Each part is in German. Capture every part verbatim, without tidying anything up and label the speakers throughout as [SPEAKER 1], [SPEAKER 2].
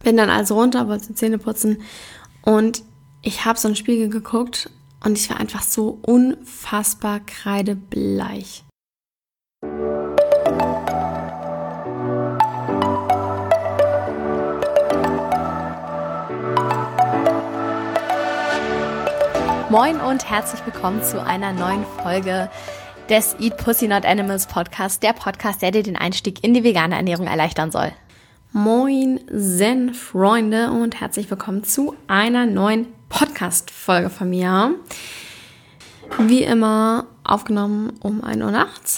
[SPEAKER 1] Bin dann also runter, wollte Zähne putzen und ich habe so einen Spiegel geguckt und ich war einfach so unfassbar kreidebleich.
[SPEAKER 2] Moin und herzlich willkommen zu einer neuen Folge des Eat Pussy Not Animals Podcast, der Podcast, der dir den Einstieg in die vegane Ernährung erleichtern soll.
[SPEAKER 1] Moin Zen-Freunde und herzlich willkommen zu einer neuen Podcast-Folge von mir. Wie immer aufgenommen um ein Uhr nachts,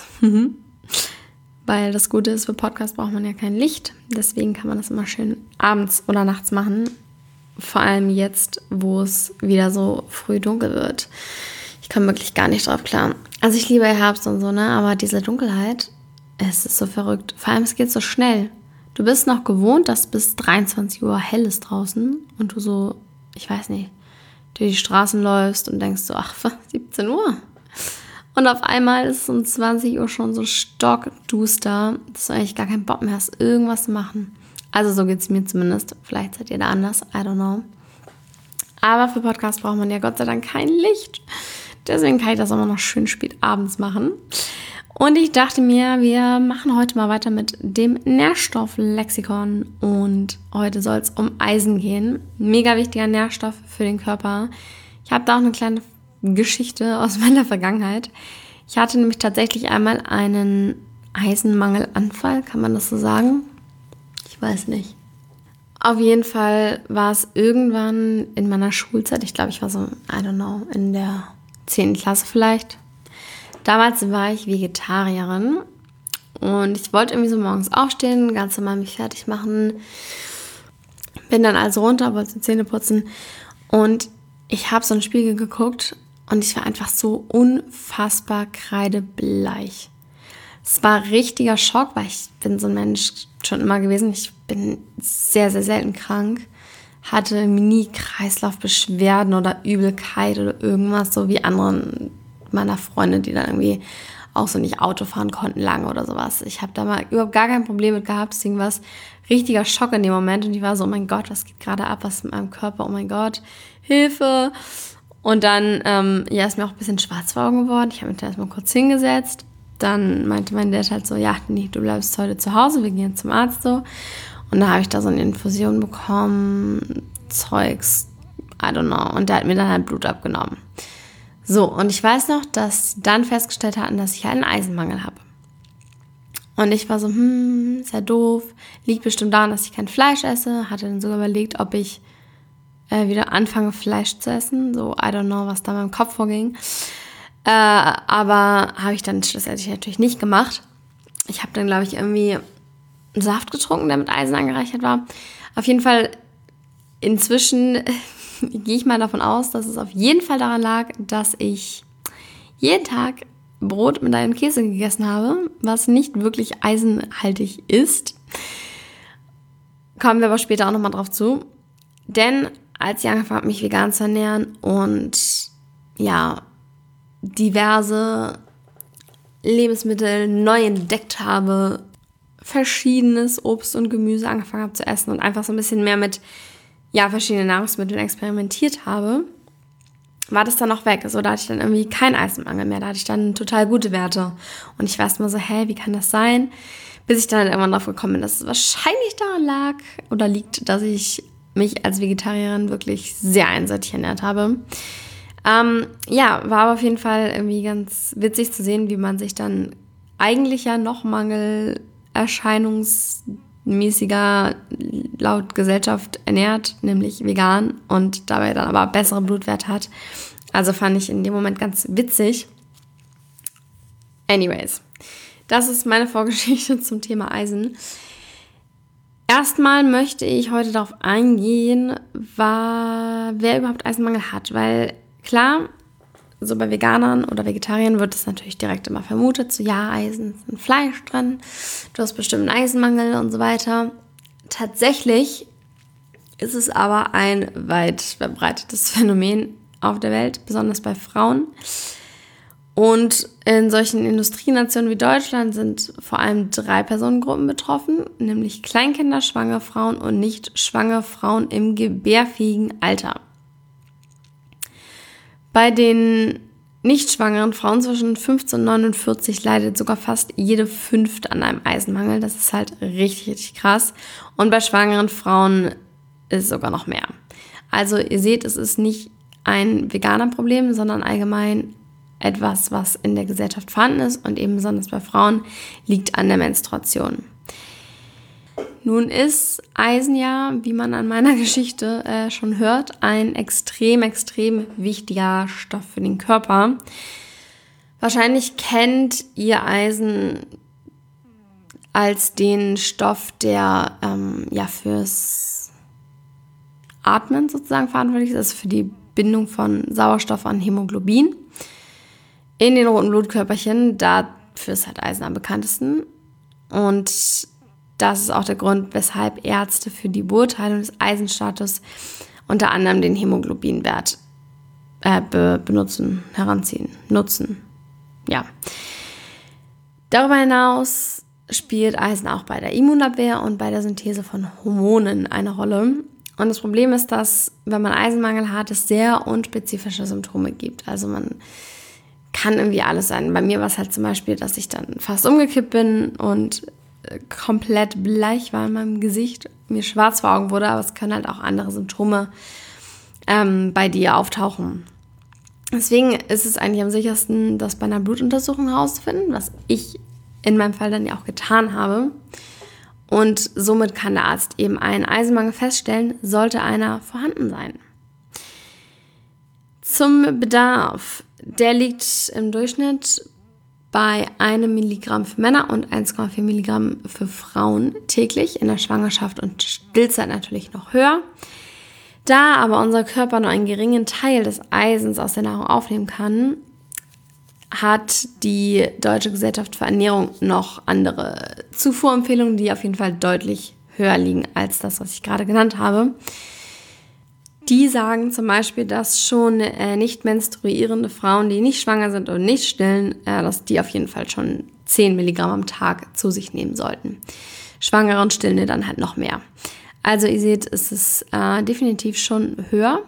[SPEAKER 1] weil das Gute ist, für Podcast braucht man ja kein Licht, deswegen kann man das immer schön abends oder nachts machen. Vor allem jetzt, wo es wieder so früh dunkel wird. Ich komme wirklich gar nicht drauf klar. Also ich liebe Herbst und so, ne? Aber diese Dunkelheit, es ist so verrückt. Vor allem, es geht so schnell. Du bist noch gewohnt, dass bis dreiundzwanzig Uhr hell ist draußen und du so, ich weiß nicht, durch die Straßen läufst und denkst so, ach, siebzehn Uhr. Und auf einmal ist es um zwanzig Uhr schon so stockduster, dass du eigentlich gar keinen Bock mehr hast, irgendwas zu machen. Also so geht es mir zumindest. Vielleicht seid ihr da anders. I don't know. Aber für Podcast braucht man ja Gott sei Dank kein Licht. Deswegen kann ich das immer noch schön spät abends machen. Und ich dachte mir, wir machen heute mal weiter mit dem Nährstofflexikon. Und heute soll es um Eisen gehen. Mega wichtiger Nährstoff für den Körper. Ich habe da auch eine kleine Geschichte aus meiner Vergangenheit. Ich hatte nämlich tatsächlich einmal einen Eisenmangelanfall. Kann man das so sagen? Ich weiß nicht. Auf jeden Fall war es irgendwann in meiner Schulzeit, ich glaube, ich war so, I don't know, in der zehnten Klasse vielleicht. Damals war ich Vegetarierin und ich wollte irgendwie so morgens aufstehen, ganz normal mich fertig machen. Bin dann also runter, wollte Zähne putzen und ich habe so einen Spiegel geguckt und ich war einfach so unfassbar kreidebleich. Es war ein richtiger Schock, weil ich bin so ein Mensch schon immer gewesen. Ich bin sehr, sehr selten krank. Hatte nie Kreislaufbeschwerden oder Übelkeit oder irgendwas, so wie andere meiner Freunde, die dann irgendwie auch so nicht Auto fahren konnten lange oder sowas. Ich habe da mal überhaupt gar kein Problem mit gehabt. Deswegen war es richtiger Schock in dem Moment. Und ich war so, oh mein Gott, was geht gerade ab? Was ist mit meinem Körper? Oh mein Gott, Hilfe! Und dann ähm, ja, ist mir auch ein bisschen schwarz vor Augen geworden. Ich habe mich da erstmal kurz hingesetzt. Dann meinte mein Dad halt so, ja, nee, du bleibst heute zu Hause, wir gehen zum Arzt so. Und da habe ich da so eine Infusion bekommen, Zeugs, I don't know. Und der hat mir dann halt Blut abgenommen. So, und ich weiß noch, dass sie dann festgestellt hatten, dass ich halt einen Eisenmangel habe. Und ich war so, hm, ist ja doof, liegt bestimmt daran, dass ich kein Fleisch esse. Hatte dann sogar überlegt, ob ich äh, wieder anfange, Fleisch zu essen. So, I don't know, was da in meinem Kopf vorging. Äh, aber habe ich dann schlussendlich natürlich nicht gemacht. Ich habe dann, glaube ich, irgendwie einen Saft getrunken, der mit Eisen angereichert war. Auf jeden Fall, inzwischen gehe ich mal davon aus, dass es auf jeden Fall daran lag, dass ich jeden Tag Brot mit einem Käse gegessen habe, was nicht wirklich eisenhaltig ist. Kommen wir aber später auch nochmal drauf zu. Denn als ich angefangen habe, mich vegan zu ernähren und ja, diverse Lebensmittel neu entdeckt habe, verschiedenes Obst und Gemüse angefangen habe zu essen und einfach so ein bisschen mehr mit ja, verschiedenen Nahrungsmitteln experimentiert habe, war das dann auch weg. Also da hatte ich dann irgendwie keinen Eisenmangel mehr, da hatte ich dann total gute Werte. Und ich war erst mal so, hä, wie kann das sein? Bis ich dann irgendwann drauf gekommen bin, dass es wahrscheinlich daran lag oder liegt, dass ich mich als Vegetarierin wirklich sehr einseitig ernährt habe. Ähm, ja, war aber auf jeden Fall irgendwie ganz witzig zu sehen, wie man sich dann eigentlich ja noch mangelerscheinungsmäßiger laut Gesellschaft ernährt, nämlich vegan und dabei dann aber bessere Blutwerte hat. Also fand ich in dem Moment ganz witzig. Anyways, das ist meine Vorgeschichte zum Thema Eisen. Erstmal möchte ich heute darauf eingehen, war, wer überhaupt Eisenmangel hat, weil klar, so bei Veganern oder Vegetariern wird es natürlich direkt immer vermutet, so ja, Eisen ist in Fleisch drin, du hast bestimmt einen Eisenmangel und so weiter. Tatsächlich ist es aber ein weit verbreitetes Phänomen auf der Welt, besonders bei Frauen. Und In solchen Industrienationen wie Deutschland sind vor allem drei Personengruppen betroffen, nämlich Kleinkinder, schwangere Frauen und nicht schwangere Frauen im gebärfähigen Alter. Bei den nicht schwangeren Frauen zwischen fünfzehn und neunundvierzig leidet sogar fast jede fünfte an einem Eisenmangel. Das ist halt richtig, richtig krass. Und bei schwangeren Frauen ist es sogar noch mehr. Also ihr seht, es ist nicht ein veganer Problem, sondern allgemein etwas, was in der Gesellschaft vorhanden ist und eben besonders bei Frauen liegt an der Menstruation. Nun ist Eisen ja, wie man an meiner Geschichte äh, schon hört, ein extrem, extrem wichtiger Stoff für den Körper. Wahrscheinlich kennt ihr Eisen als den Stoff, der ähm, ja fürs Atmen sozusagen verantwortlich ist, also für die Bindung von Sauerstoff an Hämoglobin in den roten Blutkörperchen. Dafür ist halt Eisen am bekanntesten. Und das ist auch der Grund, weshalb Ärzte für die Beurteilung des Eisenstatus unter anderem den Hämoglobinwert äh, be- benutzen, heranziehen, nutzen. Ja. Darüber hinaus spielt Eisen auch bei der Immunabwehr und bei der Synthese von Hormonen eine Rolle. Und das Problem ist, dass, wenn man Eisenmangel hat, es sehr unspezifische Symptome gibt. Also man kann irgendwie alles sein. Bei mir war es halt zum Beispiel, dass ich dann fast umgekippt bin und komplett bleich war in meinem Gesicht, mir schwarz vor Augen wurde, aber es können halt auch andere Symptome ähm, bei dir auftauchen. Deswegen ist es eigentlich am sichersten, das bei einer Blutuntersuchung herauszufinden, was ich in meinem Fall dann ja auch getan habe. Und somit kann der Arzt eben einen Eisenmangel feststellen, sollte einer vorhanden sein. Zum Bedarf. Der liegt im Durchschnitt bei einem Milligramm für Männer und eins Komma vier Milligramm für Frauen täglich, in der Schwangerschaft und Stillzeit natürlich noch höher. Da aber unser Körper nur einen geringen Teil des Eisens aus der Nahrung aufnehmen kann, hat die Deutsche Gesellschaft für Ernährung noch andere Zufuhrempfehlungen, die auf jeden Fall deutlich höher liegen als das, was ich gerade genannt habe. Die sagen zum Beispiel, dass schon äh, nicht menstruierende Frauen, die nicht schwanger sind und nicht stillen, äh, dass die auf jeden Fall schon zehn Milligramm am Tag zu sich nehmen sollten. Schwangere und Stillende dann halt noch mehr. Also ihr seht, es ist äh, definitiv schon höher.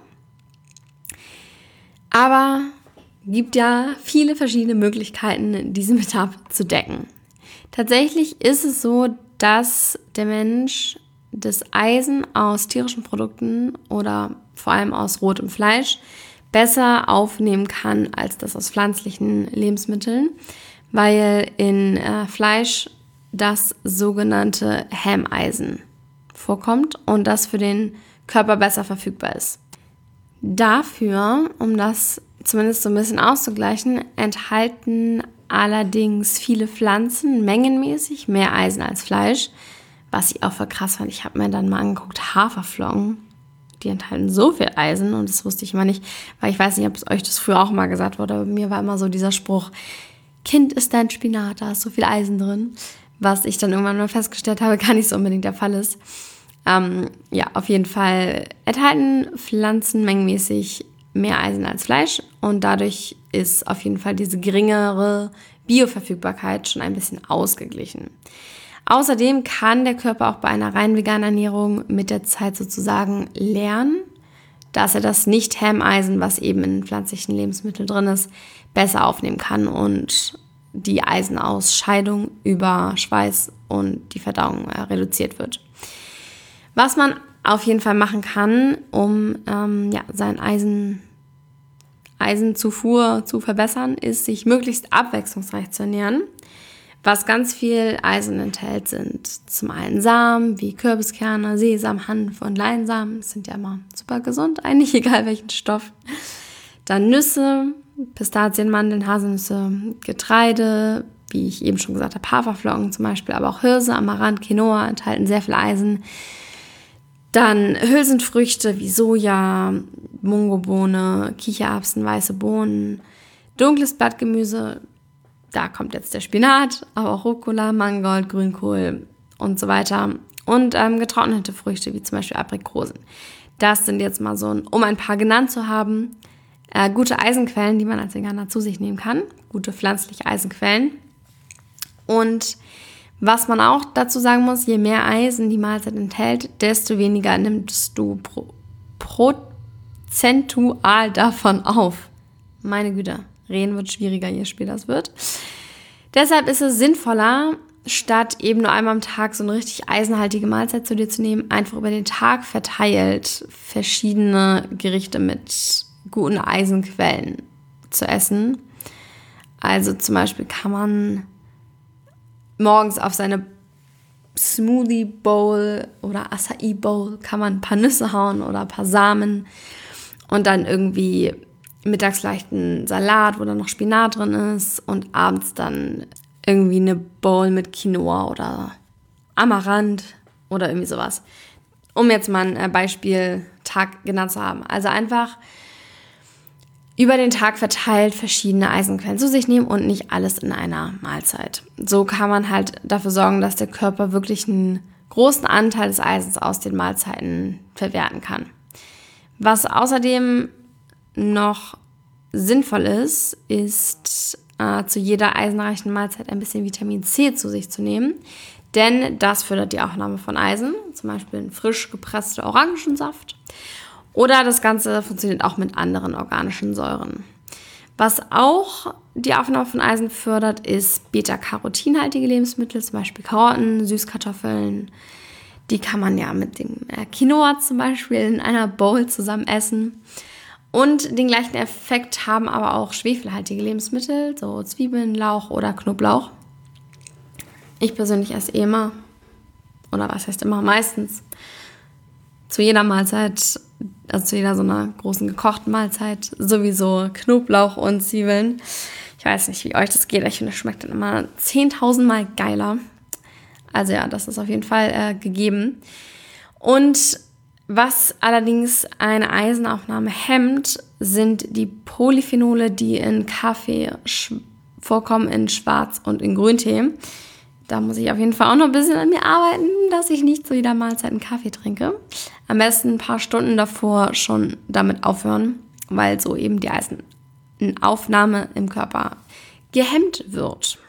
[SPEAKER 1] Aber gibt ja viele verschiedene Möglichkeiten, diesen Bedarf zu decken. Tatsächlich ist es so, dass der Mensch das Eisen aus tierischen Produkten oder vor allem aus rotem Fleisch besser aufnehmen kann als das aus pflanzlichen Lebensmitteln, weil in äh, Fleisch das sogenannte Hämeisen vorkommt und das für den Körper besser verfügbar ist. Dafür, um das zumindest so ein bisschen auszugleichen, enthalten allerdings viele Pflanzen mengenmäßig mehr Eisen als Fleisch, was ich auch voll krass fand. Ich habe mir dann mal angeguckt, Haferflocken, die enthalten so viel Eisen und das wusste ich immer nicht, weil ich weiß nicht, ob es euch das früher auch mal gesagt wurde, aber bei mir war immer so dieser Spruch, Kind ist dein Spinat, da ist so viel Eisen drin, was ich dann irgendwann mal festgestellt habe, gar nicht so unbedingt der Fall ist. Ähm, ja, auf jeden Fall enthalten Pflanzen mengenmäßig mehr Eisen als Fleisch und dadurch ist auf jeden Fall diese geringere Bioverfügbarkeit schon ein bisschen ausgeglichen. Außerdem kann der Körper auch bei einer rein veganen Ernährung mit der Zeit sozusagen lernen, dass er das Nicht-Hämeisen, was eben in pflanzlichen Lebensmitteln drin ist, besser aufnehmen kann und die Eisenausscheidung über Schweiß und die Verdauung äh, reduziert wird. Was man auf jeden Fall machen kann, um ähm, ja, sein Eisen, Eisenzufuhr zu verbessern, ist, sich möglichst abwechslungsreich zu ernähren. Was ganz viel Eisen enthält, sind zum einen Samen wie Kürbiskerne, Sesam, Hanf und Leinsamen. Das sind ja immer super gesund, eigentlich egal welchen Stoff. Dann Nüsse, Pistazien, Mandeln, Haselnüsse, Getreide, wie ich eben schon gesagt habe, Haferflocken zum Beispiel, aber auch Hirse, Amaranth, Quinoa enthalten sehr viel Eisen. Dann Hülsenfrüchte wie Soja, Mungobohne, Kichererbsen, weiße Bohnen, dunkles Blattgemüse, da kommt jetzt der Spinat, aber auch Rucola, Mangold, Grünkohl und so weiter. Und ähm, getrocknete Früchte wie zum Beispiel Aprikosen. Das sind jetzt mal so, ein, um ein paar genannt zu haben, äh, gute Eisenquellen, die man als Veganer zu sich nehmen kann. gute pflanzliche Eisenquellen. Und was man auch dazu sagen muss, je mehr Eisen die Mahlzeit enthält, desto weniger nimmst du pro, prozentual davon auf. Meine Güte, reden wird schwieriger, je später es wird. Deshalb ist es sinnvoller, statt eben nur einmal am Tag so eine richtig eisenhaltige Mahlzeit zu dir zu nehmen, einfach über den Tag verteilt verschiedene Gerichte mit guten Eisenquellen zu essen. Also zum Beispiel kann man morgens auf seine Smoothie Bowl oder Acai Bowl kann man ein paar Nüsse hauen oder ein paar Samen und dann irgendwie mittags vielleicht einen Salat, wo dann noch Spinat drin ist und abends dann irgendwie eine Bowl mit Quinoa oder Amaranth oder irgendwie sowas. Um jetzt mal ein Beispieltag genannt zu haben. Also einfach über den Tag verteilt verschiedene Eisenquellen zu sich nehmen und nicht alles in einer Mahlzeit. So kann man halt dafür sorgen, dass der Körper wirklich einen großen Anteil des Eisens aus den Mahlzeiten verwerten kann. Was außerdem noch sinnvoll ist, ist äh, zu jeder eisenreichen Mahlzeit ein bisschen Vitamin C zu sich zu nehmen, denn das fördert die Aufnahme von Eisen, zum Beispiel ein frisch gepresster Orangensaft. Oder das Ganze funktioniert auch mit anderen organischen Säuren. Was auch die Aufnahme von Eisen fördert, ist Beta-Carotin-haltige Lebensmittel, zum Beispiel Karotten, Süßkartoffeln. Die kann man ja mit dem Quinoa zum Beispiel in einer Bowl zusammen essen. Und den gleichen Effekt haben aber auch schwefelhaltige Lebensmittel, so Zwiebeln, Lauch oder Knoblauch. Ich persönlich esse eh immer, oder was heißt immer, meistens, zu jeder Mahlzeit, also zu jeder so einer großen gekochten Mahlzeit, sowieso Knoblauch und Zwiebeln. Ich weiß nicht, wie euch das geht, ich finde, das schmeckt dann immer zehntausendmal geiler. Also ja, das ist auf jeden Fall äh, gegeben. Und was allerdings eine Eisenaufnahme hemmt, sind die Polyphenole, die in Kaffee sch- vorkommen, in Schwarz- und in Grüntee. Da muss ich auf jeden Fall auch noch ein bisschen an mir arbeiten, dass ich nicht zu jeder Mahlzeit einen Kaffee trinke. Am besten ein paar Stunden davor schon damit aufhören, weil so eben die Eisenaufnahme im Körper gehemmt wird.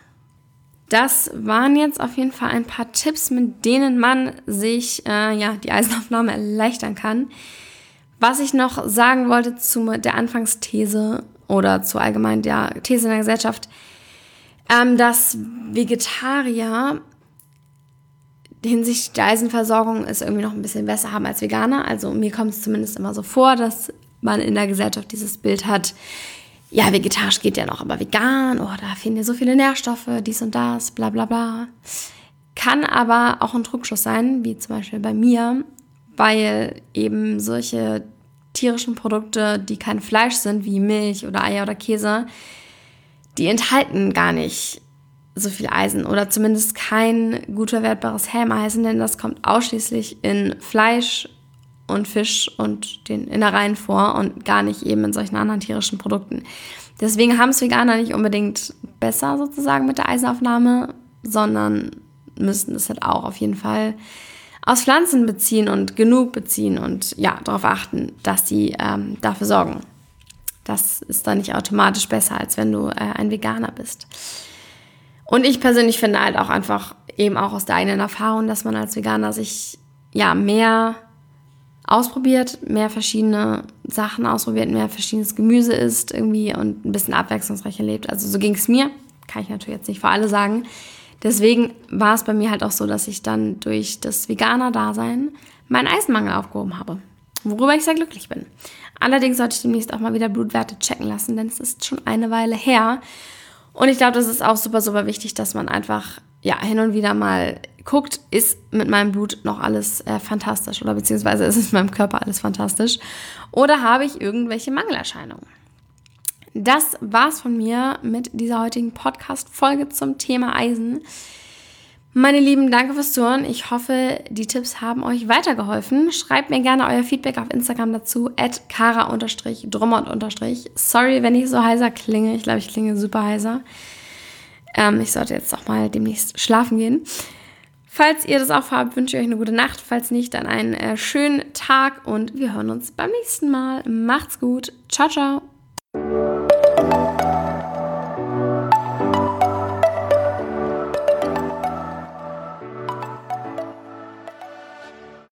[SPEAKER 1] Das waren jetzt auf jeden Fall ein paar Tipps, mit denen man sich äh, ja, die Eisenaufnahme erleichtern kann. Was ich noch sagen wollte zu der Anfangsthese oder zu allgemein der These in der Gesellschaft, ähm, dass Vegetarier hinsichtlich der Eisenversorgung es irgendwie noch ein bisschen besser haben als Veganer. Also mir kommt es zumindest immer so vor, dass man in der Gesellschaft dieses Bild hat, ja, vegetarisch geht ja noch, aber vegan, oh, da fehlen ja so viele Nährstoffe, dies und das, bla bla bla. Kann aber auch ein Trugschluss sein, wie zum Beispiel bei mir, weil eben solche tierischen Produkte, die kein Fleisch sind, wie Milch oder Eier oder Käse, die enthalten gar nicht so viel Eisen oder zumindest kein gut verwertbares Helmeisen, denn das kommt ausschließlich in Fleisch und Fisch und den Innereien vor und gar nicht eben in solchen anderen tierischen Produkten. Deswegen haben es Veganer nicht unbedingt besser sozusagen mit der Eisenaufnahme, sondern müssten es halt auch auf jeden Fall aus Pflanzen beziehen und genug beziehen und ja, darauf achten, dass sie ähm, dafür sorgen. Das ist dann nicht automatisch besser, als wenn du äh, ein Veganer bist. Und ich persönlich finde halt auch einfach eben auch aus der eigenen Erfahrung, dass man als Veganer sich ja mehr ausprobiert, mehr verschiedene Sachen ausprobiert, mehr verschiedenes Gemüse isst irgendwie und ein bisschen abwechslungsreicher lebt. Also so ging es mir, kann ich natürlich jetzt nicht für alle sagen. Deswegen war es bei mir halt auch so, dass ich dann durch das Veganer-Dasein meinen Eisenmangel aufgehoben habe, worüber ich sehr glücklich bin. Allerdings sollte ich demnächst auch mal wieder Blutwerte checken lassen, denn es ist schon eine Weile her. Und ich glaube, das ist auch super, super wichtig, dass man einfach ja hin und wieder mal guckt, ist mit meinem Blut noch alles äh, fantastisch oder beziehungsweise ist es in meinem Körper alles fantastisch oder habe ich irgendwelche Mangelerscheinungen? Das war's von mir mit dieser heutigen Podcast-Folge zum Thema Eisen. Meine Lieben, danke fürs Zuhören. Ich hoffe, die Tipps haben euch weitergeholfen. Schreibt mir gerne euer Feedback auf Instagram dazu, at kara drummond. Sorry, wenn ich so heiser klinge. Ich glaube, ich klinge super heiser. Ähm, ich sollte jetzt auch mal demnächst schlafen gehen. Falls ihr das auch habt, wünsche ich euch eine gute Nacht. Falls nicht, dann einen äh, schönen Tag und wir hören uns beim nächsten Mal. Macht's gut. Ciao, ciao.